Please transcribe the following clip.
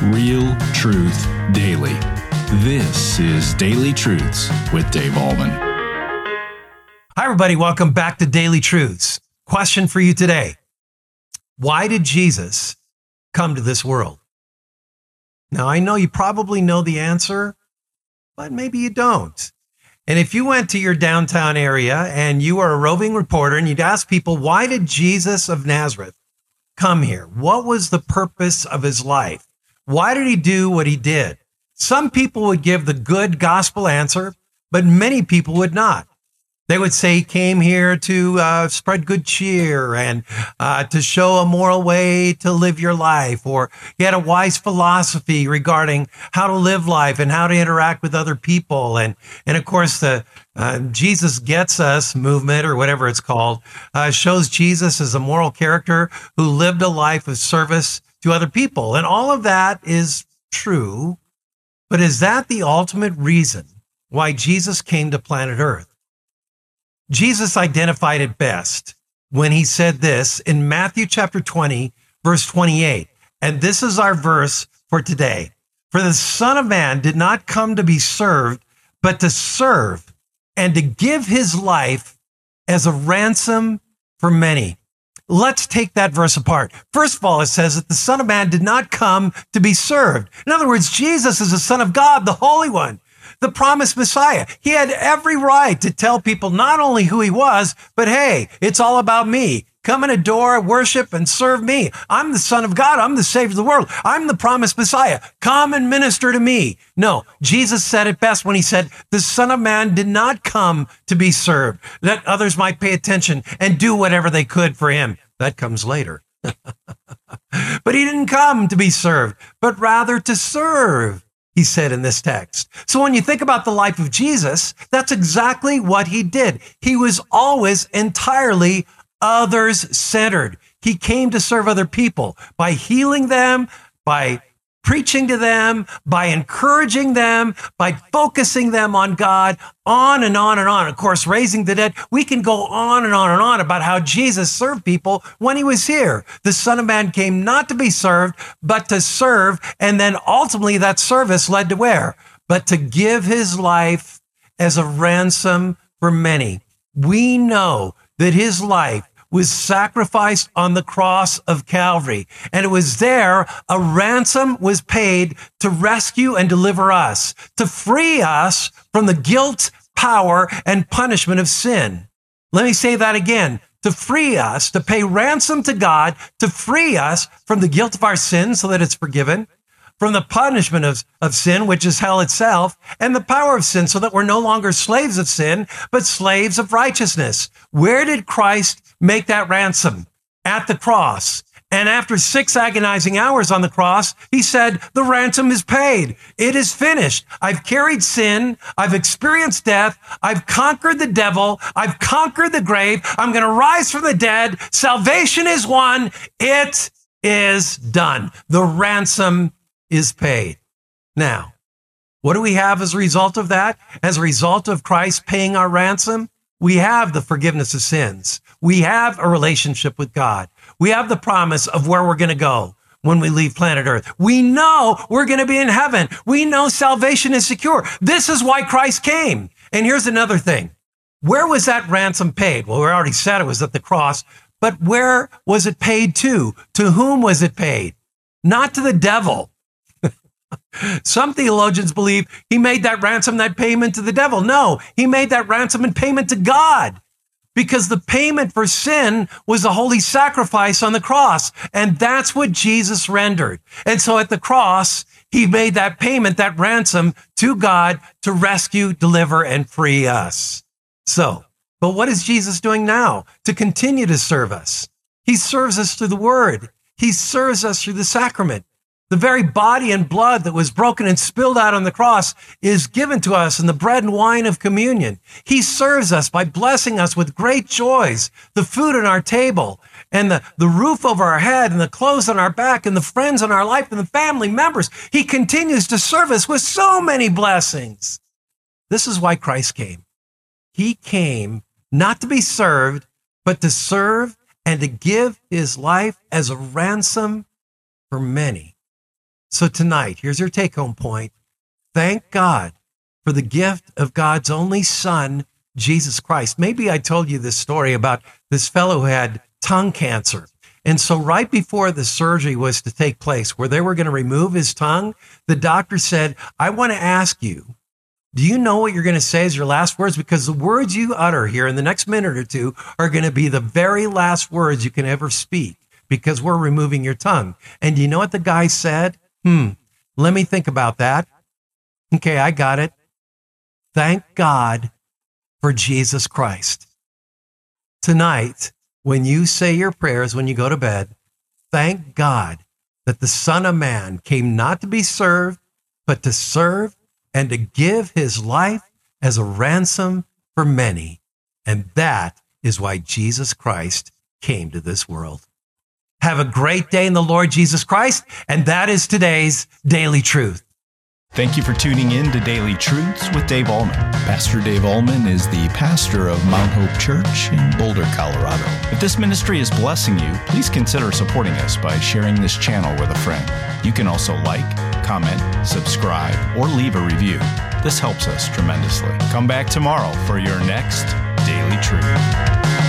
Real truth daily. This is Daily Truths with Dave Ahlman. Hi, everybody. Welcome back to Daily Truths. Question for you today. Why did Jesus come to this world? Now, I know you probably know the answer, but maybe you don't. And if you went to your downtown area and you are a roving reporter and you'd ask people, why did Jesus of Nazareth come here? What was the purpose of his life? Why did he do what he did? Some people would give the good gospel answer, but many people would not. They would say he came here to spread good cheer and to show a moral way to live your life, or he had a wise philosophy regarding how to live life and how to interact with other people. And of course, the Jesus Gets Us movement, or whatever it's called, shows Jesus as a moral character who lived a life of service to other people. And all of that is true, but is that the ultimate reason why Jesus came to planet Earth? Jesus identified it best when he said this in Matthew chapter 20, verse 28. And this is our verse for today. For the Son of Man did not come to be served, but to serve and to give his life as a ransom for many. Let's take that verse apart. First of all, it says that the Son of Man did not come to be served. In other words, Jesus is the Son of God, the Holy One, the promised Messiah. He had every right to tell people not only who he was, but hey, it's all about me. Come and adore, worship, and serve me. I'm the Son of God. I'm the Savior of the world. I'm the promised Messiah. Come and minister to me. No, Jesus said it best when he said, the Son of Man did not come to be served, that others might pay attention and do whatever they could for him. That comes later. But he didn't come to be served, but rather to serve, he said in this text. So when you think about the life of Jesus, that's exactly what he did. He was always entirely others-centered. He came to serve other people by healing them, by preaching to them, by encouraging them, by focusing them on God, on and on and on. Of course, raising the dead. We can go on and on and on about how Jesus served people when he was here. The Son of Man came not to be served, but to serve. And then ultimately that service led to where? But to give his life as a ransom for many. We know that his life was sacrificed on the cross of Calvary. And it was there a ransom was paid to rescue and deliver us, to free us from the guilt, power, and punishment of sin. Let me say that again. To free us, to pay ransom to God, to free us from the guilt of our sin so that it's forgiven, from the punishment of sin, which is hell itself, and the power of sin so that we're no longer slaves of sin, but slaves of righteousness. Where did Christ make that ransom? At the cross. And after 6 agonizing hours on the cross, he said, the ransom is paid. It is finished. I've carried sin. I've experienced death. I've conquered the devil. I've conquered the grave. I'm going to rise from the dead. Salvation is won. It is done. The ransom is paid. Now, what do we have as a result of that? As a result of Christ paying our ransom, we have the forgiveness of sins. We have a relationship with God. We have the promise of where we're going to go when we leave planet Earth. We know we're going to be in heaven. We know salvation is secure. This is why Christ came. And here's another thing. Where was that ransom paid? Well, we already said it was at the cross, but where was it paid to? To whom was it paid? Not to the devil. Some theologians believe he made that ransom, that payment to the devil. No, he made that ransom and payment to God, because the payment for sin was the holy sacrifice on the cross. And that's what Jesus rendered. And so at the cross, he made that payment, that ransom to God to rescue, deliver, and free us. So, but what is Jesus doing now to continue to serve us? He serves us through the word. He serves us through the sacrament. The very body and blood that was broken and spilled out on the cross is given to us in the bread and wine of communion. He serves us by blessing us with great joys, the food on our table and the roof over our head and the clothes on our back and the friends in our life and the family members. He continues to serve us with so many blessings. This is why Christ came. He came not to be served, but to serve and to give his life as a ransom for many. So tonight, here's your take-home point. Thank God for the gift of God's only Son, Jesus Christ. Maybe I told you this story about this fellow who had tongue cancer. And so right before the surgery was to take place, where they were going to remove his tongue, the doctor said, I want to ask you, do you know what you're going to say as your last words? Because the words you utter here in the next minute or two are going to be the very last words you can ever speak, because we're removing your tongue. And do you know what the guy said? Let me think about that. Okay, I got it. Thank God for Jesus Christ. Tonight, when you say your prayers, when you go to bed, thank God that the Son of Man came not to be served, but to serve and to give his life as a ransom for many. And that is why Jesus Christ came to this world. Have a great day in the Lord Jesus Christ. And that is today's Daily Truth. Thank you for tuning in to Daily Truths with Dave Allman. Pastor Dave Allman is the pastor of Mount Hope Church in Boulder, Colorado. If this ministry is blessing you, please consider supporting us by sharing this channel with a friend. You can also like, comment, subscribe, or leave a review. This helps us tremendously. Come back tomorrow for your next Daily Truth.